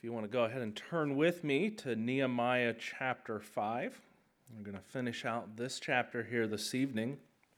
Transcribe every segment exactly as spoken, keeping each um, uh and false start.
If you want to go ahead and turn with me to Nehemiah chapter five. We're going to finish out this chapter here this evening.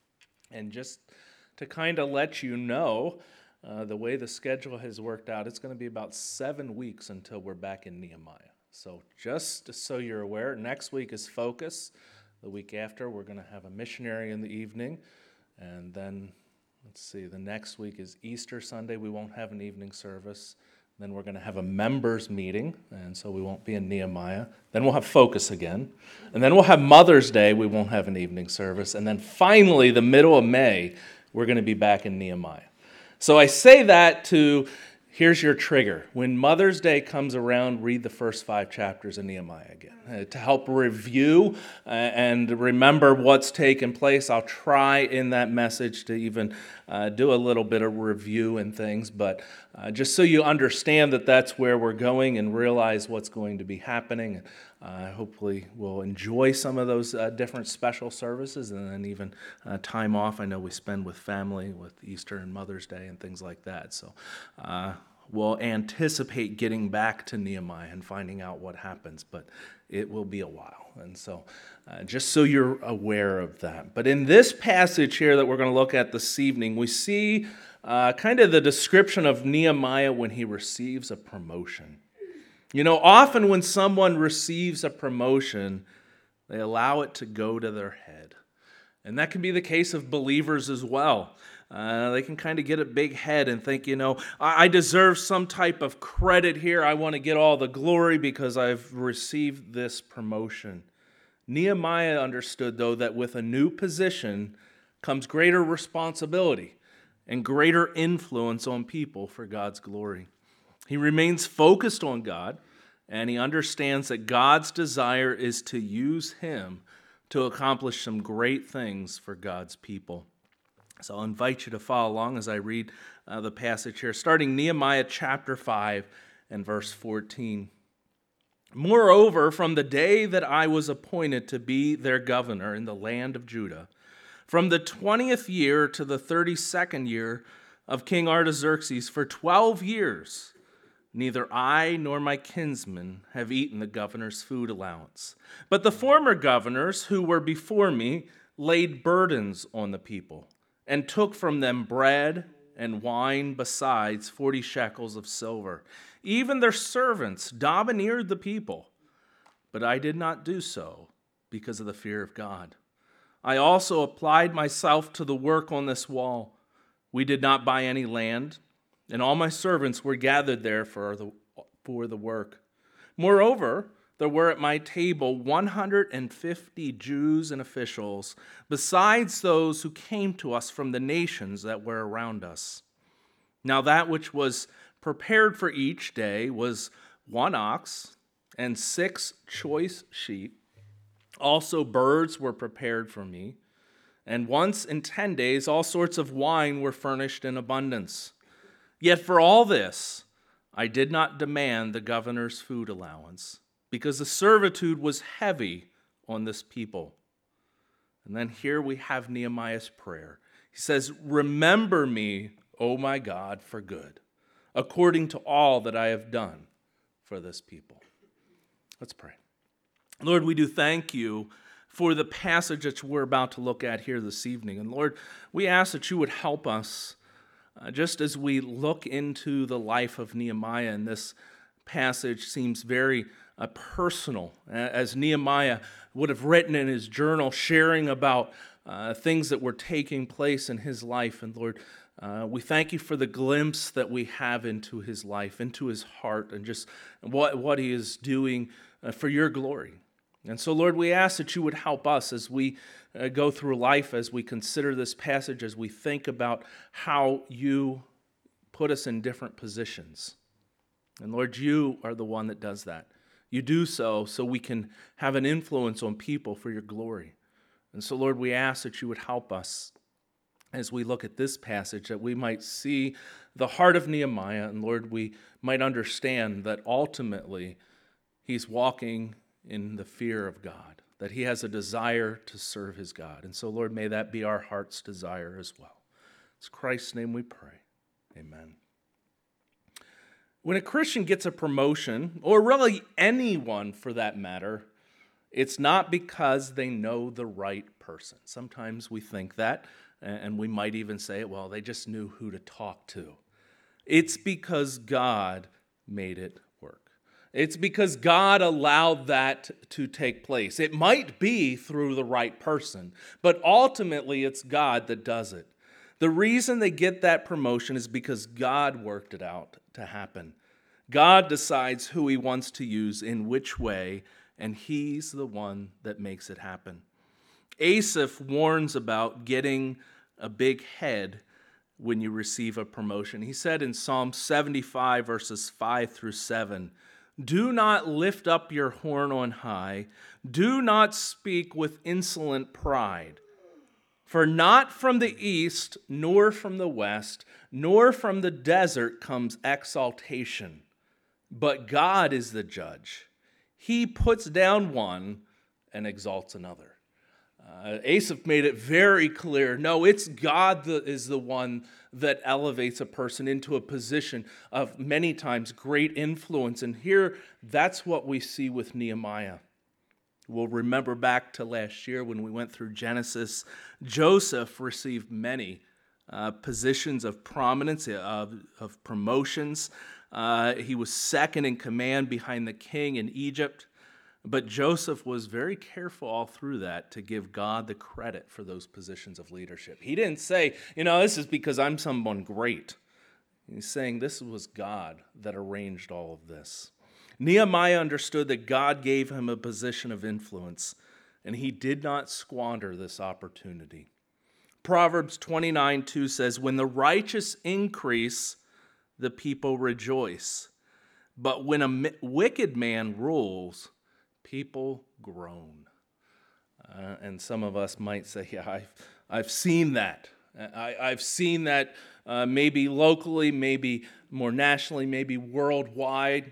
And just to kind of let you know, uh, the way the schedule has worked out, it's going to be about seven weeks until we're back in Nehemiah. So just so you're aware, next week is Focus. The week after, we're going to have a missionary in the evening. And then, let's see, the next week is Easter Sunday. We won't have an evening service. Then we're going to have a members meeting, and so we won't be in Nehemiah. Then we'll have Focus again. And then we'll have Mother's Day. We won't have an evening service. And then finally, the middle of May, we're going to be back in Nehemiah. So I say that to, here's your trigger. When Mother's Day comes around, read the first five chapters of Nehemiah again. Uh, to help review uh, and remember what's taken place. I'll try in that message to even uh, do a little bit of review and things, but uh, just so you understand that that's where we're going and realize what's going to be happening. Uh, hopefully we'll enjoy some of those uh, different special services and then even uh, time off. I know we spend with family, with Easter and Mother's Day and things like that. So uh, we'll anticipate getting back to Nehemiah and finding out what happens, but it will be a while. And so uh, just so you're aware of that. But in this passage here that we're going to look at this evening, we see uh, kind of the description of Nehemiah when he receives a promotion. You know, often when someone receives a promotion, they allow it to go to their head. And that can be the case of believers as well. Uh, they can kind of get a big head and think, you know, I deserve some type of credit here. I want to get all the glory because I've received this promotion. Nehemiah understood, though, that with a new position comes greater responsibility and greater influence on people for God's glory. He remains focused on God, and he understands that God's desire is to use him to accomplish some great things for God's people. So I'll invite you to follow along as I read uh, the passage here, starting Nehemiah chapter five and verse fourteen. Moreover, from the day that I was appointed to be their governor in the land of Judah, from the twentieth year to the thirty-second year of King Artaxerxes, for twelve years, neither I nor my kinsmen have eaten the governor's food allowance. But the former governors who were before me laid burdens on the people, and took from them bread and wine besides forty shekels of silver. Even their servants domineered the people, but I did not do so because of the fear of God. I also applied myself to the work on this wall. We did not buy any land, and all my servants were gathered there for the, for the work. Moreover, there were at my table one hundred fifty Jews and officials, besides those who came to us from the nations that were around us. Now that which was prepared for each day was one ox and six choice sheep. Also birds were prepared for me. And once in ten days all sorts of wine were furnished in abundance. Yet for all this, I did not demand the governor's food allowance, because the servitude was heavy on this people. And then here we have Nehemiah's prayer. He says, remember me, O my God, for good, according to all that I have done for this people. Let's pray. Lord, we do thank you for the passage that we're about to look at here this evening. And Lord, we ask that you would help us uh, just as we look into the life of Nehemiah, and this passage seems very uh, personal, as Nehemiah would have written in his journal, sharing about uh, things that were taking place in his life. And Lord, uh, we thank you for the glimpse that we have into his life, into his heart, and just what, what he is doing uh, for your glory. And so, Lord, we ask that you would help us as we uh, go through life, as we consider this passage, as we think about how you put us in different positions. And Lord, you are the one that does that. You do so so we can have an influence on people for your glory. And so, Lord, we ask that you would help us as we look at this passage, that we might see the heart of Nehemiah, and Lord, we might understand that ultimately he's walking in the fear of God, that he has a desire to serve his God. And so, Lord, may that be our heart's desire as well. It's Christ's name we pray. Amen. When a Christian gets a promotion, or really anyone for that matter, it's not because they know the right person. Sometimes we think that, and we might even say, well, they just knew who to talk to. It's because God made it work. It's because God allowed that to take place. It might be through the right person, but ultimately it's God that does it. The reason they get that promotion is because God worked it out to happen. God decides who he wants to use in which way, and he's the one that makes it happen. Asaph warns about getting a big head when you receive a promotion. He said in Psalm seventy-five, verses five through seven, "Do not lift up your horn on high. Do not speak with insolent pride. For not from the east, nor from the west, nor from the desert comes exaltation. But God is the judge. He puts down one and exalts another." Uh, Asaph made it very clear, no, it's God that is the one that elevates a person into a position of many times great influence. And here, that's what we see with Nehemiah. We'll remember back to last year when we went through Genesis. Joseph received many uh, positions of prominence, of, of promotions. Uh, he was second in command behind the king in Egypt. But Joseph was very careful all through that to give God the credit for those positions of leadership. He didn't say, you know, this is because I'm someone great. He's saying this was God that arranged all of this. Nehemiah understood that God gave him a position of influence, and he did not squander this opportunity. Proverbs twenty-nine two says, "When the righteous increase, the people rejoice. But when a wicked man rules, people groan." Uh, and some of us might say, yeah, I've, I've seen that. I, I've seen that uh, maybe locally, maybe more nationally, maybe worldwide,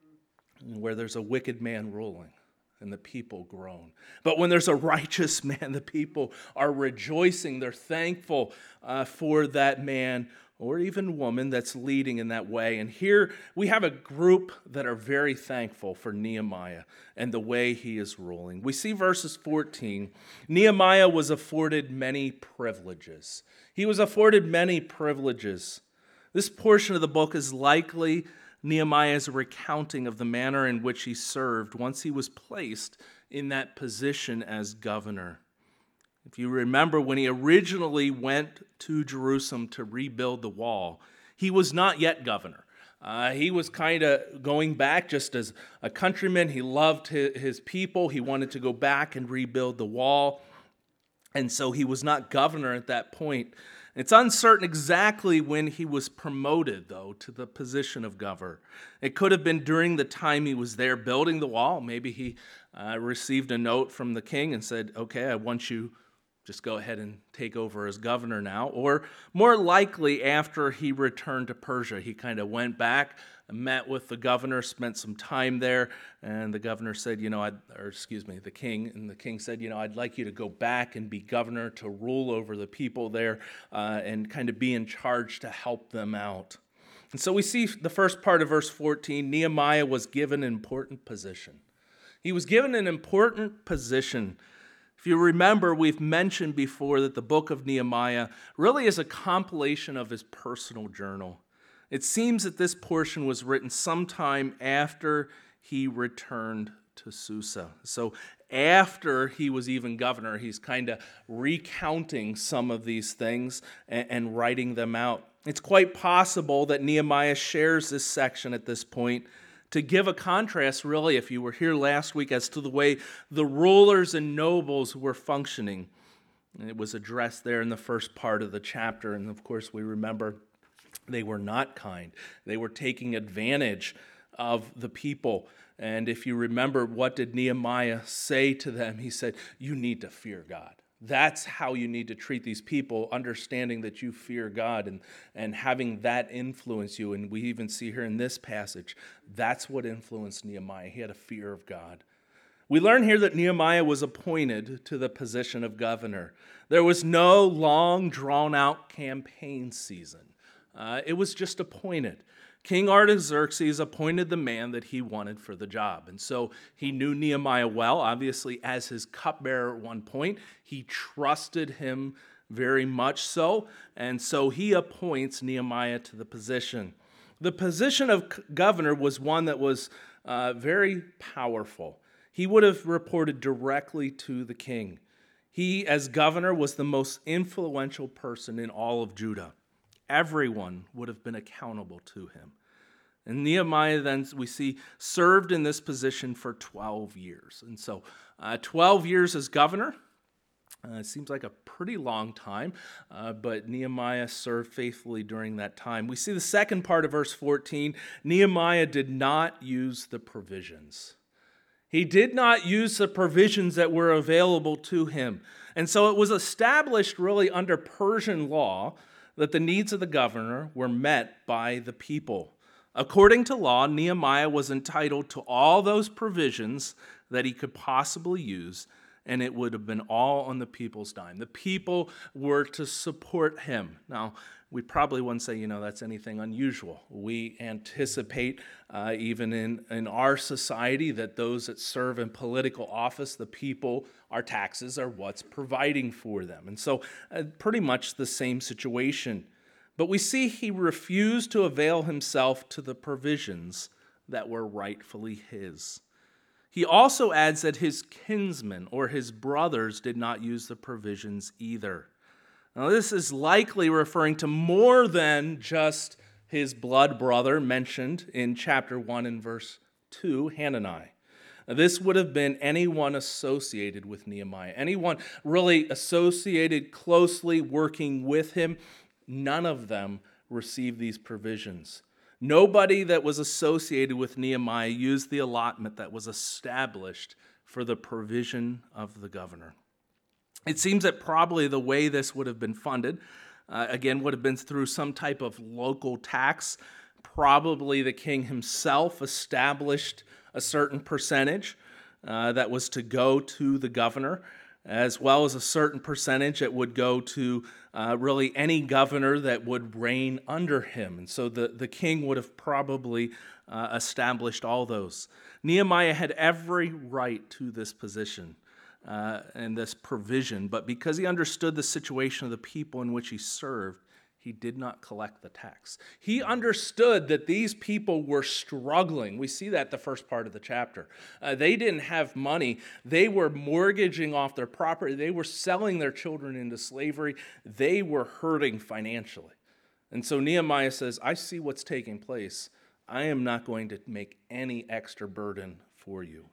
where there's a wicked man ruling and the people groan. But when there's a righteous man, the people are rejoicing. They're thankful uh, for that man or even woman that's leading in that way. And here we have a group that are very thankful for Nehemiah and the way he is ruling. We see verses fourteen. Nehemiah was afforded many privileges. He was afforded many privileges. This portion of the book is likely Nehemiah's recounting of the manner in which he served once he was placed in that position as governor. If you remember, when he originally went to Jerusalem to rebuild the wall, he was not yet governor. Uh, he was kind of going back just as a countryman. He loved his, his people. He wanted to go back and rebuild the wall. And so he was not governor at that point. It's uncertain exactly when he was promoted, though, to the position of governor. It could have been during the time he was there building the wall. Maybe he uh, received a note from the king and said, okay, I want you just go ahead and take over as governor now. Or more likely after he returned to Persia, he kind of went back, met with the governor, spent some time there, and the governor said, you know, I'd, or excuse me, the king, and the king said, you know, I'd like you to go back and be governor to rule over the people there uh, and kind of be in charge to help them out. And so we see the first part of verse fourteen, Nehemiah was given an important position. He was given an important position. If you remember, we've mentioned before that the book of Nehemiah really is a compilation of his personal journal. It seems that this portion was written sometime after he returned to Susa. So after he was even governor, he's kind of recounting some of these things and, and writing them out. It's quite possible that Nehemiah shares this section at this point to give a contrast, really, if you were here last week, as to the way the rulers and nobles were functioning. And it was addressed there in the first part of the chapter. And of course, we remember they were not kind. They were taking advantage of the people. And if you remember, what did Nehemiah say to them? He said, you need to fear God. That's how you need to treat these people, understanding that you fear God and, and having that influence you. And we even see here in this passage, that's what influenced Nehemiah. He had a fear of God. We learn here that Nehemiah was appointed to the position of governor. There was no long, drawn-out campaign season. Uh, it was just appointed. King Artaxerxes appointed the man that he wanted for the job. And so he knew Nehemiah well, obviously as his cupbearer at one point. He trusted him very much so. And so he appoints Nehemiah to the position. The position of governor was one that was uh, very powerful. He would have reported directly to the king. He, as governor, was the most influential person in all of Judah. Everyone would have been accountable to him. And Nehemiah then, we see, served in this position for twelve years. And so uh, twelve years as governor, uh, it seems like a pretty long time, uh, but Nehemiah served faithfully during that time. We see the second part of verse fourteen, Nehemiah did not use the provisions. He did not use the provisions that were available to him. And so it was established really under Persian law that the needs of the governor were met by the people. According to law, Nehemiah was entitled to all those provisions that he could possibly use, and it would have been all on the people's dime. The people were to support him. Now, we probably wouldn't say, you know, that's anything unusual. We anticipate, uh, even in, in our society, that those that serve in political office, the people, our taxes are what's providing for them. And so uh, pretty much the same situation. But we see he refused to avail himself to the provisions that were rightfully his. He also adds that his kinsmen or his brothers did not use the provisions either. Now, this is likely referring to more than just his blood brother mentioned in chapter one and verse two, Hanani. Now, this would have been anyone associated with Nehemiah, anyone really associated closely working with him. None of them received these provisions. Nobody that was associated with Nehemiah used the allotment that was established for the provision of the governor. It seems that probably the way this would have been funded, uh, again, would have been through some type of local tax. Probably the king himself established a certain percentage uh, that was to go to the governor, as well as a certain percentage that would go to uh, really any governor that would reign under him. And so the, the king would have probably uh, established all those. Nehemiah had every right to this position. Uh, and this provision, but because he understood the situation of the people in which he served, he did not collect the tax. He understood that these people were struggling. We see that the first part of the chapter. Uh, they didn't have money. They were mortgaging off their property. They were selling their children into slavery. They were hurting financially. And so Nehemiah says, I see what's taking place. I am not going to make any extra burden for you.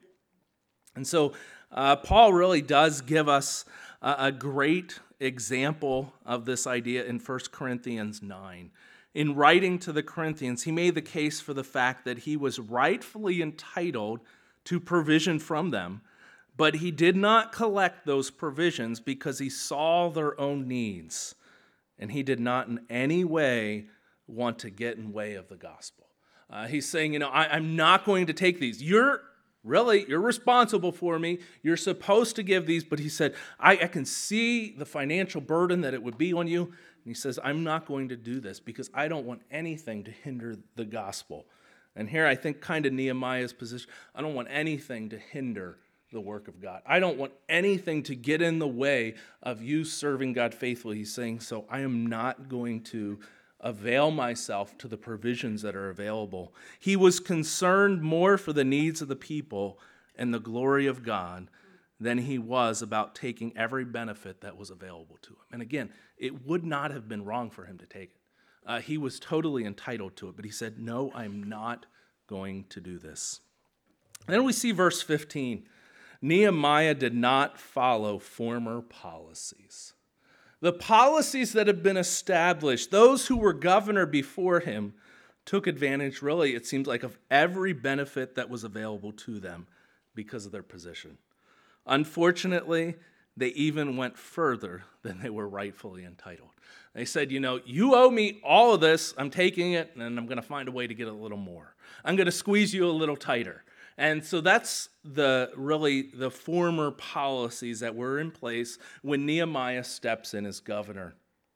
And so uh, Paul really does give us a, a great example of this idea in First Corinthians nine. In writing to the Corinthians, he made the case for the fact that he was rightfully entitled to provision from them, but he did not collect those provisions because he saw their own needs, and he did not in any way want to get in way of the gospel. Uh, he's saying, you know, I, I'm not going to take these. You're Really, you're responsible for me. You're supposed to give these. But he said, I, I can see the financial burden that it would be on you. And he says, I'm not going to do this because I don't want anything to hinder the gospel. And here I think kind of Nehemiah's position. I don't want anything to hinder the work of God. I don't want anything to get in the way of you serving God faithfully. He's saying, so I am not going to avail myself to the provisions that are available. He was concerned more for the needs of the people and the glory of God than he was about taking every benefit that was available to him. And again, it would not have been wrong for him to take it. Uh, he was totally entitled to it, but he said, no, I'm not going to do this. And then we see verse fifteen. Nehemiah did not follow former policies. The policies that had been established, those who were governor before him, took advantage, really, it seems like, of every benefit that was available to them because of their position. Unfortunately, they even went further than they were rightfully entitled. They said, you know, you owe me all of this, I'm taking it, and I'm going to find a way to get a little more. I'm going to squeeze you a little tighter. And so that's the really the former policies that were in place when Nehemiah steps in as governor.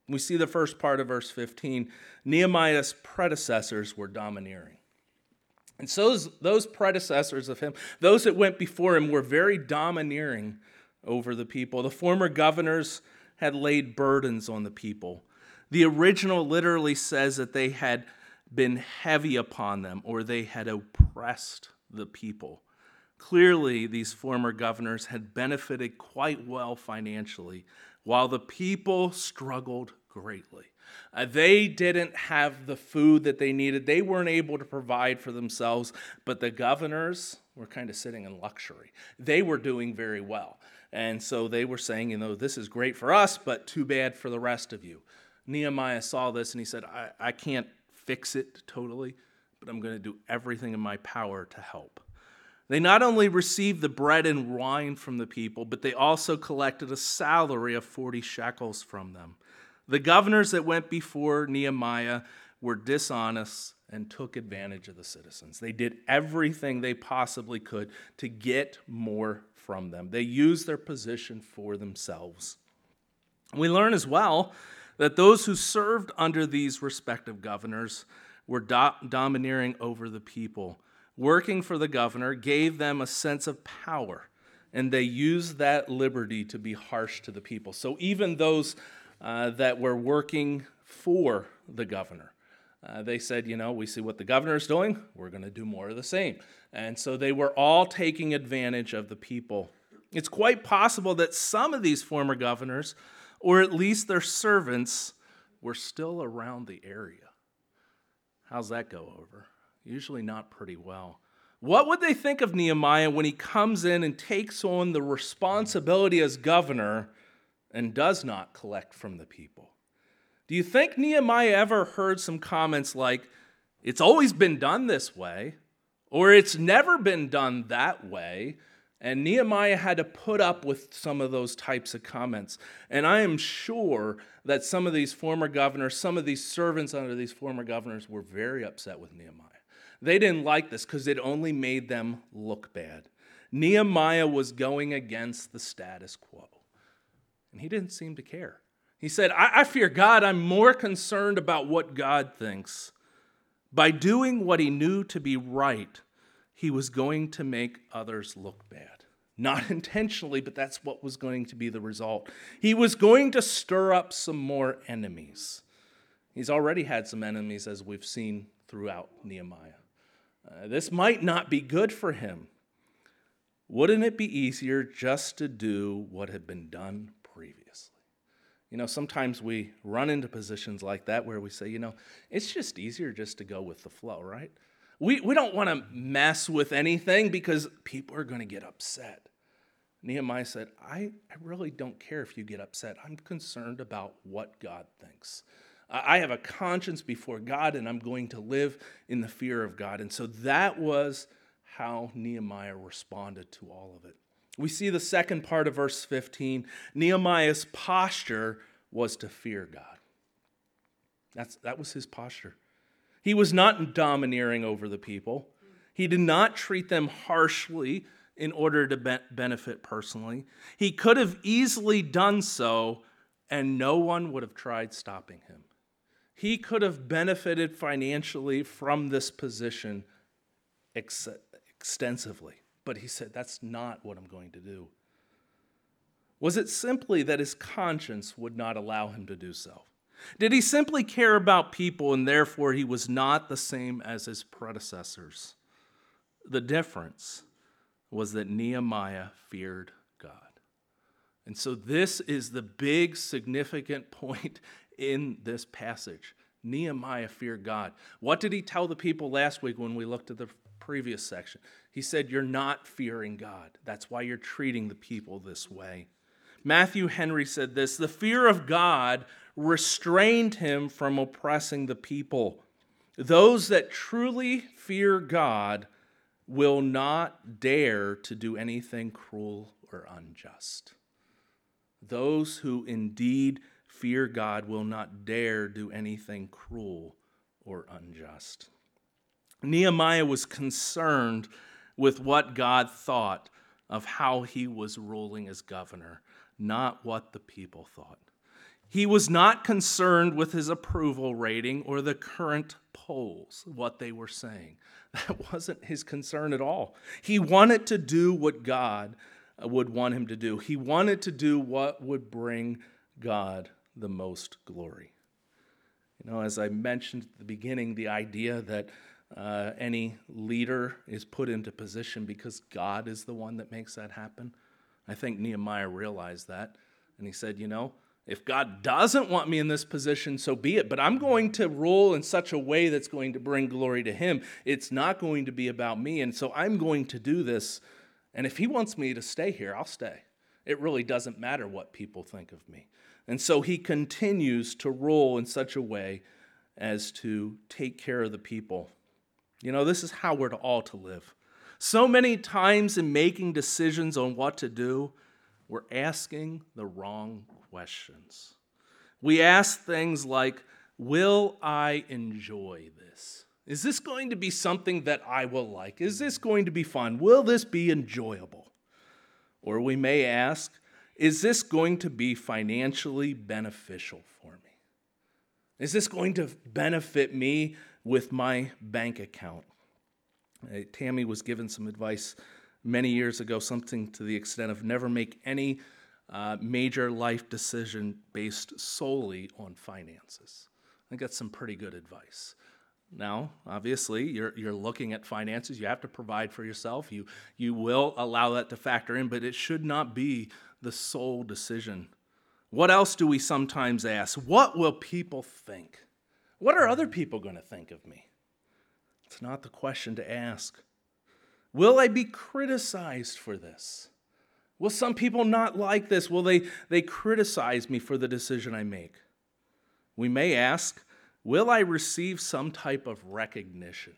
We see the first part of verse fifteen. Nehemiah's predecessors were domineering. And so those, those predecessors of him, those that went before him, were very domineering over the people. The former governors had laid burdens on the people. The original literally says that they had been heavy upon them, or they had oppressed the people. Clearly, these former governors had benefited quite well financially, while the people struggled greatly. Uh, they didn't have the food that they needed. They weren't able to provide for themselves, but the governors were kind of sitting in luxury. They were doing very well. And so they were saying, you know, this is great for us, but too bad for the rest of you. Nehemiah saw this and he said, I, I can't fix it totally, but I'm going to do everything in my power to help. They not only received the bread and wine from the people, but they also collected a salary of forty shekels from them. The governors that went before Nehemiah were dishonest and took advantage of the citizens. They did everything they possibly could to get more from them. They used their position for themselves. We learn as well that those who served under these respective governors were do- domineering over the people. Working for the governor gave them a sense of power, and they used that liberty to be harsh to the people. So even those uh, that were working for the governor, uh, they said, you know, we see what the governor is doing, we're going to do more of the same. And so they were all taking advantage of the people. It's quite possible that some of these former governors, or at least their servants, were still around the area. How's that go over? Usually not pretty well. What would they think of Nehemiah when he comes in and takes on the responsibility as governor and does not collect from the people? Do you think Nehemiah ever heard some comments like, it's always been done this way, or it's never been done that way? And Nehemiah had to put up with some of those types of comments. And I am sure that some of these former governors, some of these servants under these former governors were very upset with Nehemiah. They didn't like this because it only made them look bad. Nehemiah was going against the status quo. And he didn't seem to care. He said, I, I fear God. I'm more concerned about what God thinks. By doing what he knew to be right, he was going to make others look bad. Not intentionally, but that's what was going to be the result. He was going to stir up some more enemies. He's already had some enemies, as we've seen throughout Nehemiah. Uh, this might not be good for him. Wouldn't it be easier just to do what had been done previously? You know, sometimes we run into positions like that where we say, you know, it's just easier just to go with the flow, right? We we don't want to mess with anything because people are going to get upset. Nehemiah said, I, I really don't care if you get upset. I'm concerned about what God thinks. I have a conscience before God, and I'm going to live in the fear of God. And so that was how Nehemiah responded to all of it. We see the second part of verse fifteen. Nehemiah's posture was to fear God. That's, that was his posture. He was not domineering over the people. He did not treat them harshly in order to be- benefit personally. He could have easily done so, and no one would have tried stopping him. He could have benefited financially from this position ex- extensively, but he said, that's not what I'm going to do. Was it simply that his conscience would not allow him to do so? Did he simply care about people and therefore he was not the same as his predecessors? The difference was that Nehemiah feared God. And so this is the big significant point in this passage. Nehemiah feared God. What did he tell the people last week when we looked at the previous section? He said, you're not fearing God. That's why you're treating the people this way. Matthew Henry said this, the fear of God restrained him from oppressing the people. Those that truly fear God will not dare to do anything cruel or unjust. Those who indeed fear God will not dare do anything cruel or unjust. Nehemiah was concerned with what God thought of how he was ruling as governor, not what the people thought. He was not concerned with his approval rating or the current polls, what they were saying. That wasn't his concern at all. He wanted to do what God would want him to do. He wanted to do what would bring God the most glory. You know, as I mentioned at the beginning, the idea that uh, any leader is put into position because God is the one that makes that happen. I think Nehemiah realized that, and he said, you know, if God doesn't want me in this position, so be it. But I'm going to rule in such a way that's going to bring glory to him. It's not going to be about me. And so I'm going to do this. And if he wants me to stay here, I'll stay. It really doesn't matter what people think of me. And so he continues to rule in such a way as to take care of the people. You know, this is how we're all to live. So many times in making decisions on what to do, we're asking the wrong questions. We ask things like, will I enjoy this? Is this going to be something that I will like? Is this going to be fun? Will this be enjoyable? Or we may ask, is this going to be financially beneficial for me? Is this going to benefit me with my bank account? Uh, Tammy was given some advice many years ago, something to the extent of never make any uh, major life decision based solely on finances. I think that's some pretty good advice. Now, obviously, you're you're looking at finances. You have to provide for yourself. You you will allow that to factor in, but it should not be the sole decision. What else do we sometimes ask? What will people think? What are other people going to think of me? It's not the question to ask. Will I be criticized for this? Will some people not like this? Will they, they criticize me for the decision I make? We may ask, will I receive some type of recognition?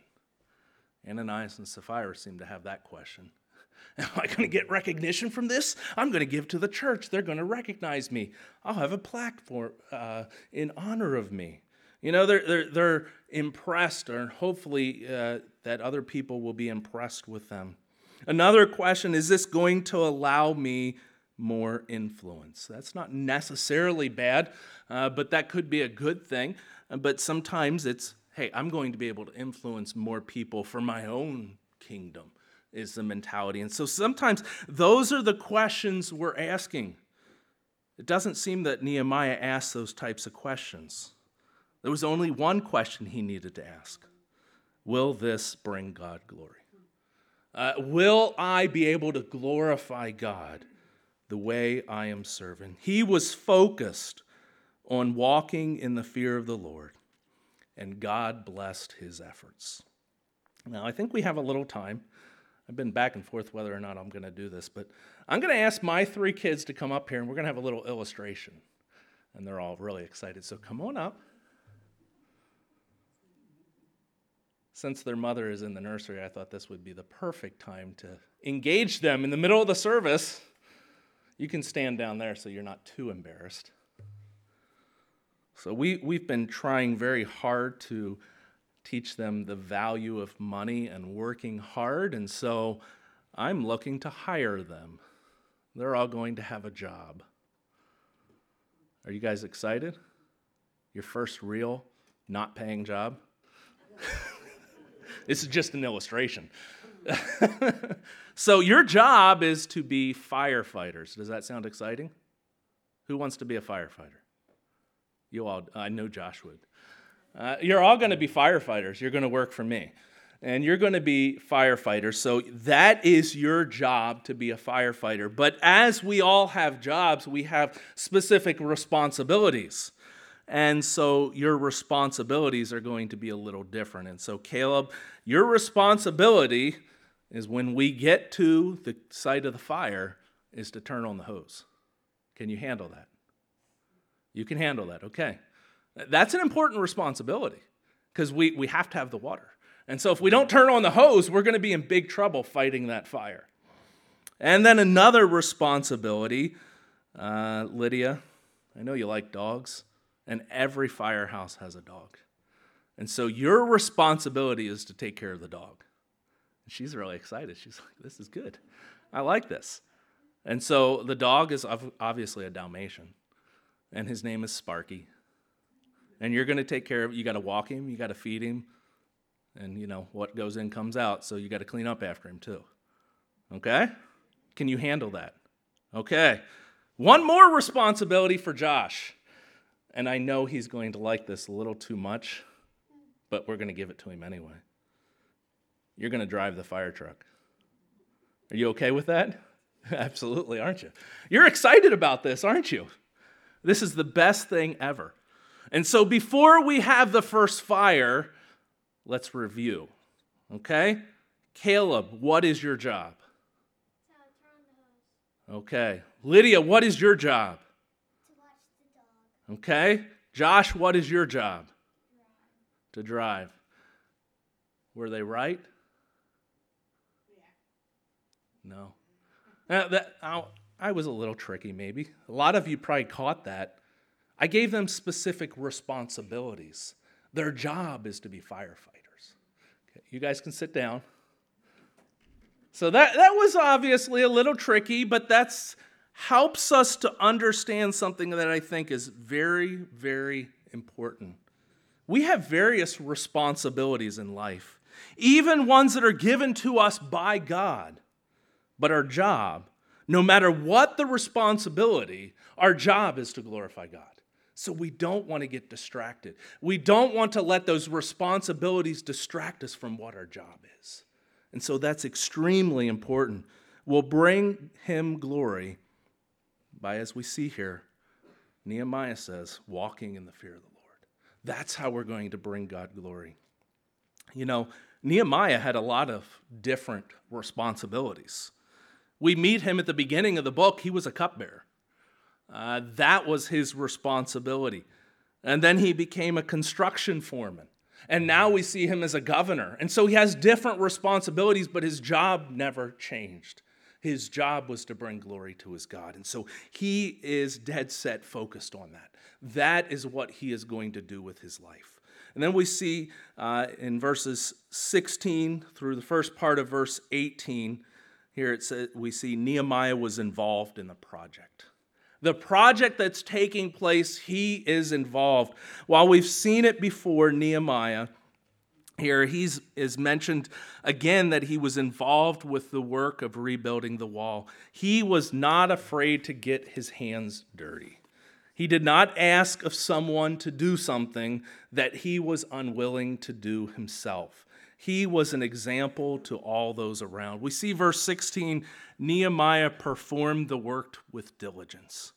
Ananias and Sapphira seem to have that question. Am I going to get recognition from this? I'm going to give to the church. They're going to recognize me. I'll have a plaque for uh, in honor of me. You know, they're they're, they're impressed, or hopefully uh, that other people will be impressed with them. Another question, is this going to allow me more influence? That's not necessarily bad, uh, but that could be a good thing. But sometimes it's, hey, I'm going to be able to influence more people for my own kingdom, is the mentality. And so sometimes those are the questions we're asking. It doesn't seem that Nehemiah asked those types of questions. There was only one question he needed to ask. Will this bring God glory? Uh, will I be able to glorify God the way I am serving? He was focused on walking in the fear of the Lord, and God blessed his efforts. Now, I think we have a little time. I've been back and forth whether or not I'm going to do this, but I'm going to ask my three kids to come up here, and we're going to have a little illustration. And they're all really excited, so come on up. Since their mother is in the nursery, I thought this would be the perfect time to engage them in the middle of the service. You can stand down there so you're not too embarrassed. So we, we've been trying very hard to teach them the value of money and working hard, and so I'm looking to hire them. They're all going to have a job. Are you guys excited? Your first real not paying job? This is just an illustration. So your job is to be firefighters. Does that sound exciting? Who wants to be a firefighter? You all, I know Josh would. Uh, you're all going to be firefighters. You're going to work for me. And you're going to be firefighters. So that is your job, to be a firefighter. But as we all have jobs, we have specific responsibilities. And so your responsibilities are going to be a little different. And so, Caleb, your responsibility is when we get to the site of the fire is to turn on the hose. Can you handle that? You can handle that, okay. That's an important responsibility because we, we have to have the water. And so if we don't turn on the hose, we're going to be in big trouble fighting that fire. And then another responsibility, uh, Lydia, I know you like dogs, and every firehouse has a dog. And so your responsibility is to take care of the dog. And she's really excited. She's like, this is good. I like this. And so the dog is obviously a Dalmatian. and his name is Sparky. And you're going to take care of it. You got to walk him, you got to feed him, and you know, what goes in comes out, so you got to clean up after him too. Okay? Can you handle that? Okay. One more responsibility for Josh. And I know he's going to like this a little too much, but we're going to give it to him anyway. You're going to drive the fire truck. Are you okay with that? Absolutely, aren't you? You're excited about this, aren't you? This is the best thing ever. And so before we have the first fire, let's review. Okay? Caleb, what is your job? Okay. Lydia, what is your job? To watch the dog. Okay. Josh, what is your job? Drive. To drive. Were they right? Yeah. No. Now, that, I, I was a little tricky, maybe. A lot of you probably caught that. I gave them specific responsibilities. Their job is to be firefighters. Okay, you guys can sit down. So that, that was obviously a little tricky, but that's helps us to understand something that I think is very, very important. We have various responsibilities in life, even ones that are given to us by God. But our job, no matter what the responsibility, our job is to glorify God. So we don't want to get distracted. We don't want to let those responsibilities distract us from what our job is. And so that's extremely important. We'll bring him glory by, as we see here, Nehemiah says, walking in the fear of the Lord. That's how we're going to bring God glory. You know, Nehemiah had a lot of different responsibilities. We meet him at the beginning of the book. He was a cupbearer. Uh, that was his responsibility. And then he became a construction foreman. And now we see him as a governor. And so he has different responsibilities, but his job never changed. His job was to bring glory to his God. And so he is dead set focused on that. That is what he is going to do with his life. And then we see uh, in verses sixteen through the first part of verse eighteen, here it says, we see Nehemiah was involved in the project. The project that's taking place, he is involved. While we've seen it before, Nehemiah, here he's is mentioned again that he was involved with the work of rebuilding the wall. He was not afraid to get his hands dirty. He did not ask of someone to do something that he was unwilling to do himself. He was an example to all those around. We see verse sixteen, Nehemiah performed the work with diligence.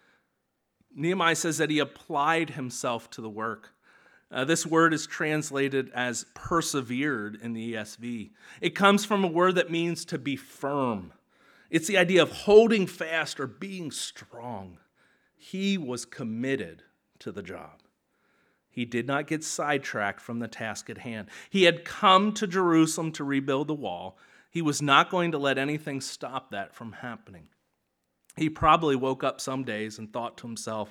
Nehemiah says that he applied himself to the work. Uh, this word is translated as persevered in the E S V. It comes from a word that means to be firm. It's the idea of holding fast or being strong. He was committed to the job. He did not get sidetracked from the task at hand. He had come to Jerusalem to rebuild the wall. He was not going to let anything stop that from happening. He probably woke up some days and thought to himself,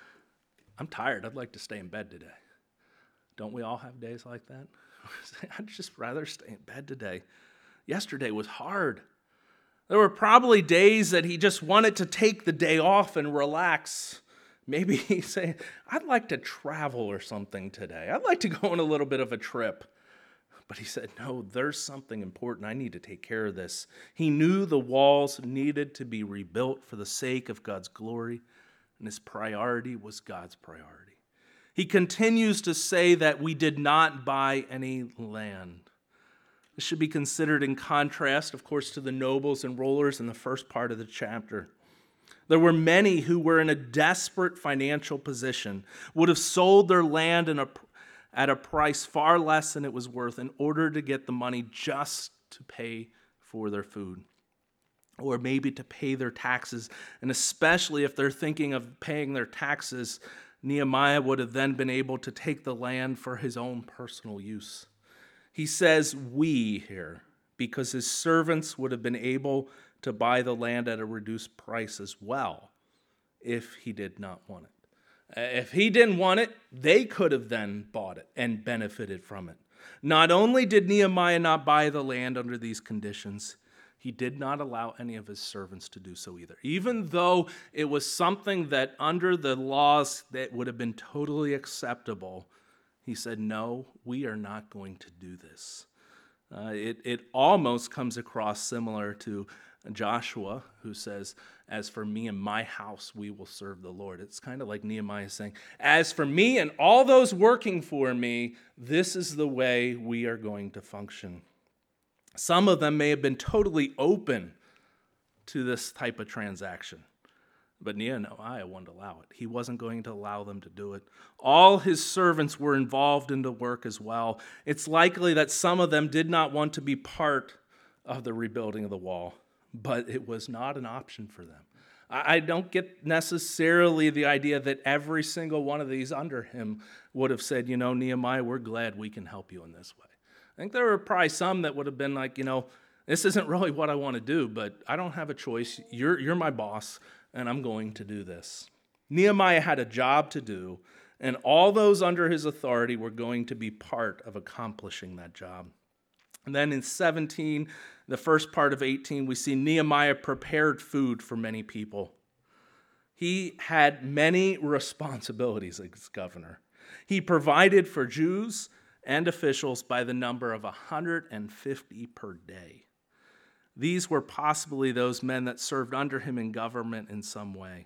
I'm tired. I'd like to stay in bed today. Don't we all have days like that? I'd just rather stay in bed today. Yesterday was hard. There were probably days that he just wanted to take the day off and relax. Maybe he's saying, I'd like to travel or something today. I'd like to go on a little bit of a trip. But he said, no, there's something important. I need to take care of this. He knew the walls needed to be rebuilt for the sake of God's glory, and his priority was God's priority. He continues to say that we did not buy any land. This should be considered in contrast, of course, to the nobles and rulers in the first part of the chapter. There were many who were in a desperate financial position, would have sold their land in a, at a price far less than it was worth in order to get the money just to pay for their food, or maybe to pay their taxes. And especially if they're thinking of paying their taxes, Nehemiah would have then been able to take the land for his own personal use. He says we here, because his servants would have been able to buy the land at a reduced price as well if he did not want it. If he didn't want it, they could have then bought it and benefited from it. Not only did Nehemiah not buy the land under these conditions, He did not allow any of his servants to do so either. Even though it was something that under the laws that would have been totally acceptable, he said, no, we are not going to do this. Uh, it, it almost comes across similar to Joshua, who says, as for me and my house, we will serve the Lord. It's kind of like Nehemiah saying, as for me and all those working for me, this is the way we are going to function. Some of them may have been totally open to this type of transaction, but Nehemiah wouldn't allow it. He wasn't going to allow them to do it. All his servants were involved in the work as well. It's likely that some of them did not want to be part of the rebuilding of the wall, but it was not an option for them. I don't get necessarily the idea that every single one of these under him would have said, you know, Nehemiah, we're glad we can help you in this way. I think there were probably some that would have been like, you know, this isn't really what I want to do, but I don't have a choice. You're, you're my boss, and I'm going to do this. Nehemiah had a job to do, and all those under his authority were going to be part of accomplishing that job. And then in seventeen, the first part of eighteen, we see Nehemiah prepared food for many people. He had many responsibilities as governor. He provided for Jews and officials by the number of one hundred fifty per day. These were possibly those men that served under him in government in some way.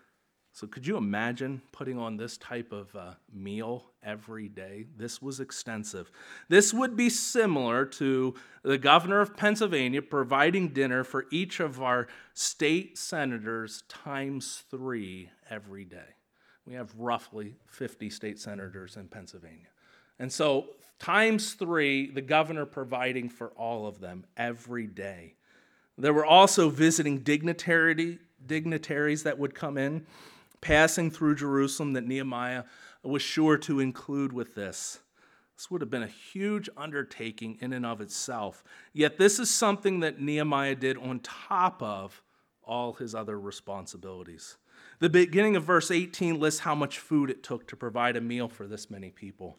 So could you imagine putting on this type of uh, meal every day? This was extensive. This would be similar to the governor of Pennsylvania providing dinner for each of our state senators times three every day. We have roughly fifty state senators in Pennsylvania. And so times three, the governor providing for all of them every day. There were also visiting dignitary, dignitaries that would come in, passing through Jerusalem that Nehemiah was sure to include with this. This would have been a huge undertaking in and of itself. Yet this is something that Nehemiah did on top of all his other responsibilities. The beginning of verse eighteen lists how much food it took to provide a meal for this many people.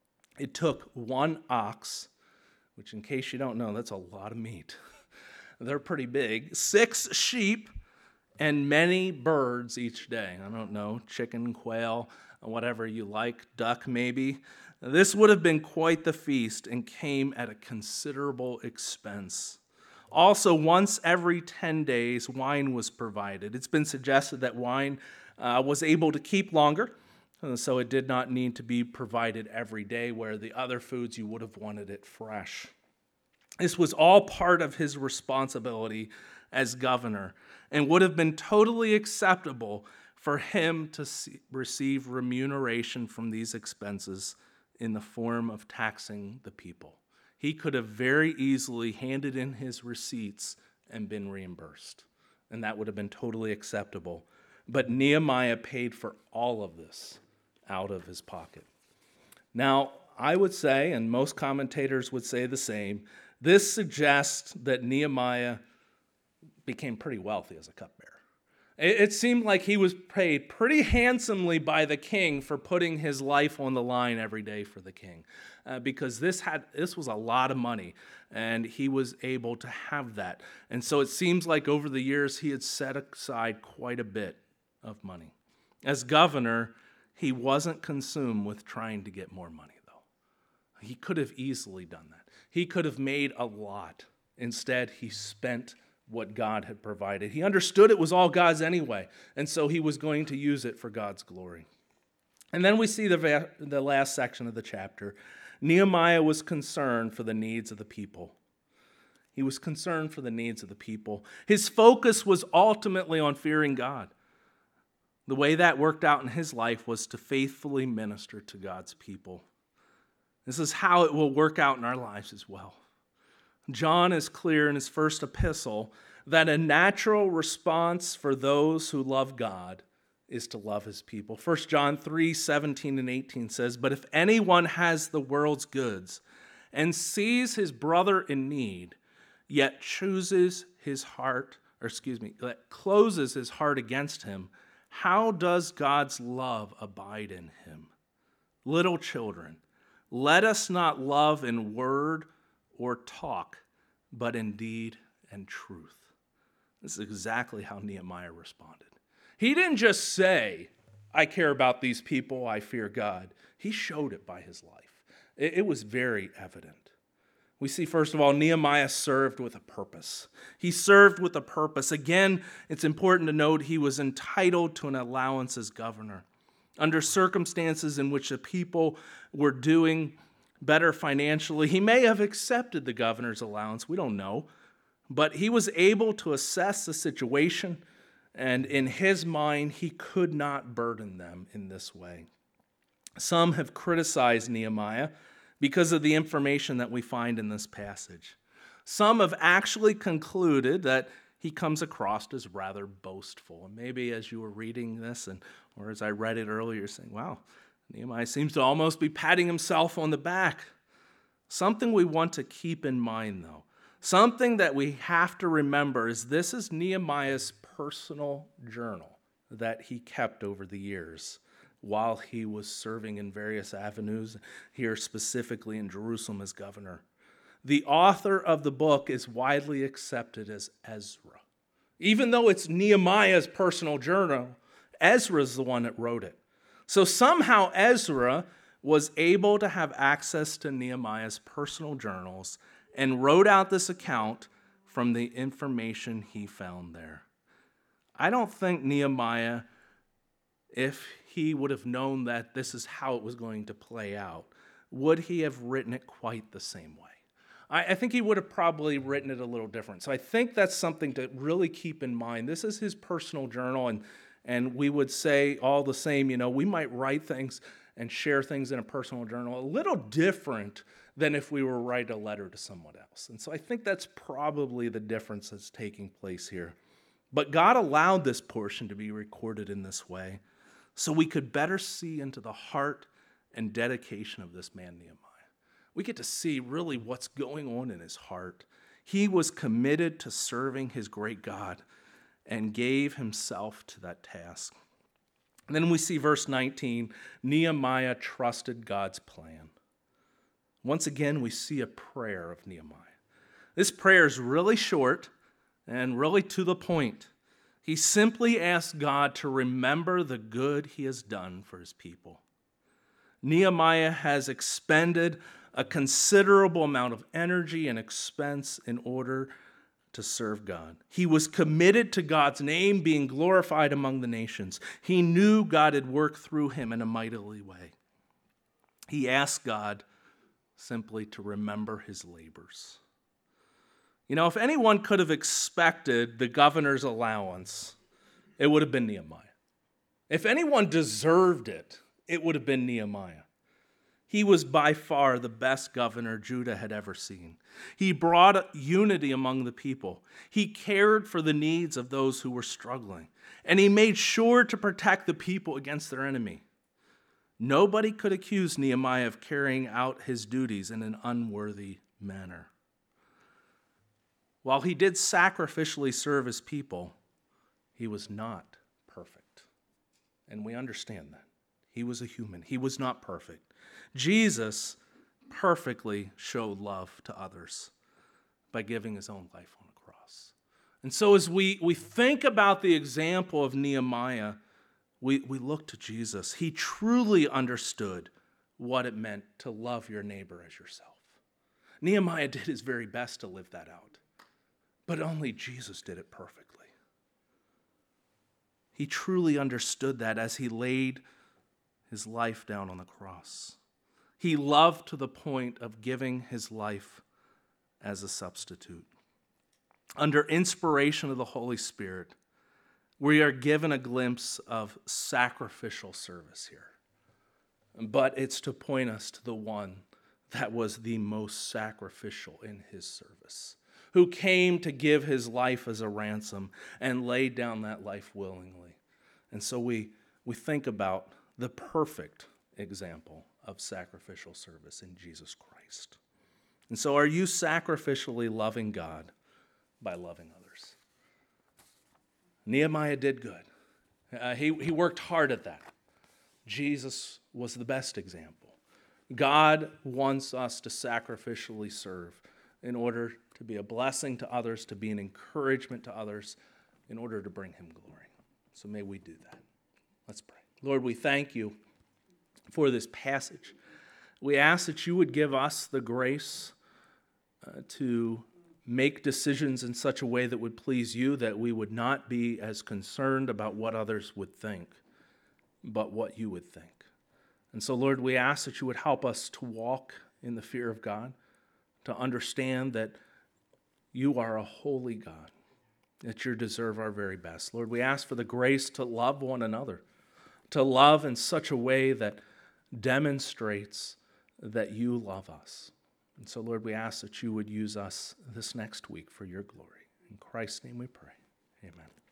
It took one ox, which in case you don't know, that's a lot of meat. They're pretty big. Six sheep and many birds each day. I don't know, chicken, quail, whatever you like, duck maybe. This would have been quite the feast and came at a considerable expense. Also, once every ten days, wine was provided. It's been suggested that wine uh, was able to keep longer, so it did not need to be provided every day, where the other foods you would have wanted it fresh. This was all part of his responsibility as governor and would have been totally acceptable for him to see, receive remuneration from these expenses in the form of taxing the people. He could have very easily handed in his receipts and been reimbursed, and that would have been totally acceptable. But Nehemiah paid for all of this out of his pocket. Now, I would say, and most commentators would say the same, this suggests that Nehemiah became pretty wealthy as a cupbearer. It, it seemed like he was paid pretty handsomely by the king for putting his life on the line every day for the king, uh, because this had this was a lot of money, and he was able to have that. And so it seems like over the years he had set aside quite a bit of money. As governor, he wasn't consumed with trying to get more money, though. He could have easily done that. He could have made a lot. Instead, he spent what God had provided. He understood it was all God's anyway, and so he was going to use it for God's glory. And then we see the, va- the last section of the chapter. Nehemiah was concerned for the needs of the people. He was concerned for the needs of the people. His focus was ultimately on fearing God. The way that worked out in his life was to faithfully minister to God's people. This is how it will work out in our lives as well. John is clear in his first epistle that a natural response for those who love God is to love his people. First John three, seventeen and eighteen says, "But if anyone has the world's goods and sees his brother in need, yet chooses his heart, or excuse me, closes his heart against him, how does God's love abide in him? Little children, let us not love in word or talk, but in deed and truth. This is exactly how Nehemiah responded. He didn't just say, I care about these people, I fear God. He showed it by his life. It, it was very evident. We see, first of all, Nehemiah served with a purpose. He served with a purpose. Again, it's important to note he was entitled to an allowance as governor. Under circumstances in which the people were doing better financially, he may have accepted the governor's allowance. We don't know. But he was able to assess the situation, and in his mind, he could not burden them in this way. Some have criticized Nehemiah because of the information that we find in this passage. Some have actually concluded that he comes across as rather boastful. And maybe as you were reading this, and or as I read it earlier, saying, wow, Nehemiah seems to almost be patting himself on the back. Something we want to keep in mind, though, something that we have to remember is this is Nehemiah's personal journal that he kept over the years while he was serving in various avenues, here specifically in Jerusalem as governor. The author of the book is widely accepted as Ezra. Even though it's Nehemiah's personal journal, Ezra's the one that wrote it. So somehow Ezra was able to have access to Nehemiah's personal journals and wrote out this account from the information he found there. I don't think Nehemiah, if he would have known that this is how it was going to play out, would he have written it quite the same way? I, I think he would have probably written it a little different. So I think that's something to really keep in mind. This is his personal journal, and, and we would say all the same, you know, we might write things and share things in a personal journal a little different than if we were to write a letter to someone else. And so I think that's probably the difference that's taking place here. But God allowed this portion to be recorded in this way so we could better see into the heart and dedication of this man Nehemiah. We get to see really what's going on in his heart. He was committed to serving his great God and gave himself to that task. And then we see verse nineteen, Nehemiah trusted God's plan. Once again, we see a prayer of Nehemiah. This prayer is really short and really to the point. He simply asks God to remember the good he has done for his people. Nehemiah has expended a considerable amount of energy and expense in order to serve God. He was committed to God's name being glorified among the nations. He knew God had worked through him in a mightily way. He asked God simply to remember his labors. You know, if anyone could have expected the governor's allowance, it would have been Nehemiah. If anyone deserved it, it would have been Nehemiah. He was by far the best governor Judah had ever seen. He brought unity among the people. He cared for the needs of those who were struggling. And he made sure to protect the people against their enemy. Nobody could accuse Nehemiah of carrying out his duties in an unworthy manner. While he did sacrificially serve his people, he was not perfect. And we understand that. He was a human. He was not perfect. Jesus perfectly showed love to others by giving his own life on the cross. And so as we, we think about the example of Nehemiah, we, we look to Jesus. He truly understood what it meant to love your neighbor as yourself. Nehemiah did his very best to live that out, but only Jesus did it perfectly. He truly understood that as he laid his life down on the cross. He loved to the point of giving his life as a substitute. Under inspiration of the Holy Spirit, we are given a glimpse of sacrificial service here. But it's to point us to the one that was the most sacrificial in his service, who came to give his life as a ransom and laid down that life willingly. And so we, we think about the perfect example of sacrificial service in Jesus Christ. And so are you sacrificially loving God by loving others? Nehemiah did good. Uh, he, he worked hard at that. Jesus was the best example. God wants us to sacrificially serve in order to be a blessing to others, to be an encouragement to others, in order to bring him glory. So may we do that. Let's pray. Lord, we thank you for this passage. We ask that you would give us the grace uh, to make decisions in such a way that would please you, that we would not be as concerned about what others would think, but what you would think. And so, Lord, we ask that you would help us to walk in the fear of God, to understand that you are a holy God, that you deserve our very best. Lord, we ask for the grace to love one another, to love in such a way that demonstrates that you love us. And so, Lord, we ask that you would use us this next week for your glory. In Christ's name we pray. Amen.